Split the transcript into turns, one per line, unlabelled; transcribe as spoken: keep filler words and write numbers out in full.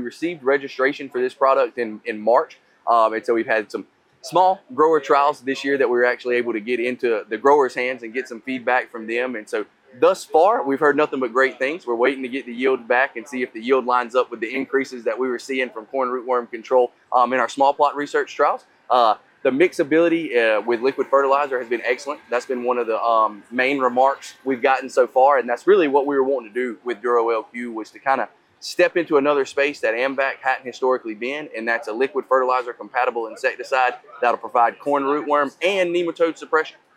received registration for this product in, in March. Um, and so we've had some small grower trials this year that we were actually able to get into the growers' hands and get some feedback from them. And so thus far, we've heard nothing but great things. We're waiting to get the yield back and see if the yield lines up with the increases that we were seeing from corn rootworm control um, in our small plot research trials. Uh, the mixability uh, with liquid fertilizer has been excellent. That's been one of the um, main remarks we've gotten so far, and that's really what we were wanting to do with Duro L Q, was to kind of step into another space that AMVAC hadn't historically been, and that's a liquid fertilizer compatible insecticide that'll provide corn rootworm and nematode suppression.